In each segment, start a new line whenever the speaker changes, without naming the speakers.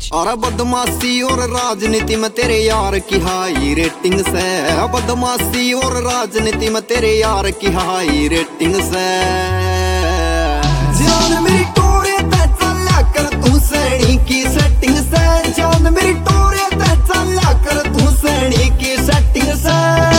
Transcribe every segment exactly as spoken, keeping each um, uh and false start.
और बदमाशी और राजनीति में तेरे यार की हाई रेटिंग से, बदमाशी और राजनीति में तेरे यार की हाई रेटिंग से। जान मेरी टोरे ते चला कर तू सैनी की सेटिंग से, जान मेरी टोरे ते चला कर तू सैनी की सेटिंग से।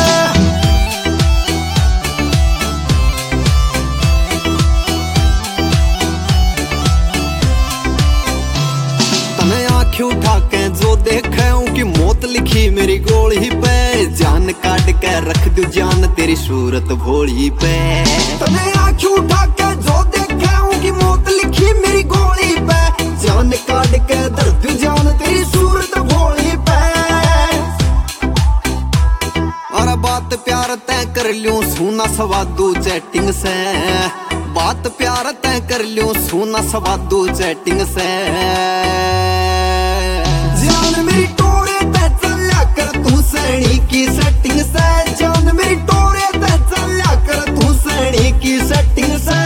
उठा के जो देखे की मौत लिखी मेरी गोली पे, जान काट के रख दू जान तेरी सूरत भोली पे। तने आँख उठा के जो देखे की मौत लिखी मेरी गोली पे, जान काट के दर दू जान तेरी सूरत भोली पे। और बात प्यार तय कर लूं सुना सवादू चैटिंग से, बात प्यार तय कर लूं सुना सवादू चैटिंग से। जान मेरी टोरे ते चला कर तू सैनी की सेटिंग से, जान मेरी टोरे ते चला कर तू सैनी की सेटिंग से।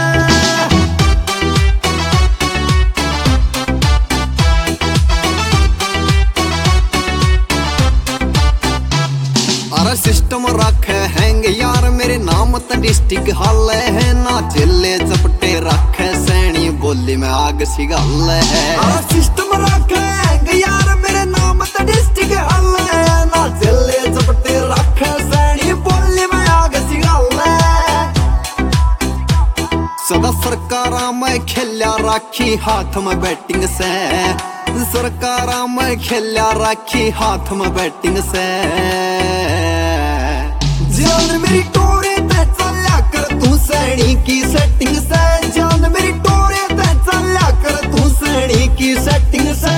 अरे सिस्टम रखे हैंगे यार मेरे नाम त डिस्ट्रिक्ट हल है ना, जिले चपटे रखे सैनी बोली में आग सिगल है। सिस्टम रखे हैंगे यार मेरे नाम त डिस्ट्रिक्ट हल है ना, जिले चपटे रखे सैनी बोली में आग सिगल है। सदा सरकारा में खेल्या राखी हाथ में बैटिंग से, सरकारा में खेल्या राखी हाथ में बैटिंग से। जान मेरी टोरे ते चला कर तू सैनी की सेटिंग से, जान मेरी टोरे ते चला कर तू सैनी की सेटिंग से।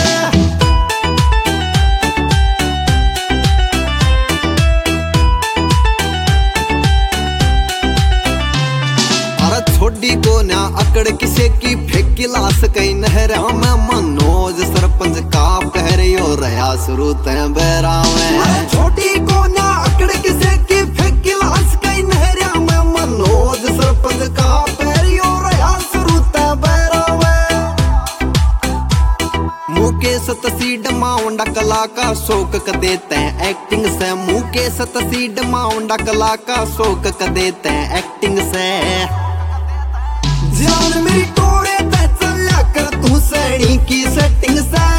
अरे छोड़ी को ना अकड़ किसे की फेंक गिलास कई नहरा में, मनोज सरपंच का पहरियो रहा शुरू तय बेरा में। छोटी को ना अकड़ किसे की फेंक गिलास कई नहरा में, मनोज सरपंच का पहरियो रहा शुरू तय बेरा में। मुकेश तसीड माउंडा कला का शौक क देते हैं एक्टिंग से, मुकेश तसीड माउंडा कला का शौक क देते हैं एक्टिंग से। जान मेरी टोरे ते चला कर तू सैनी की सेटिंग से,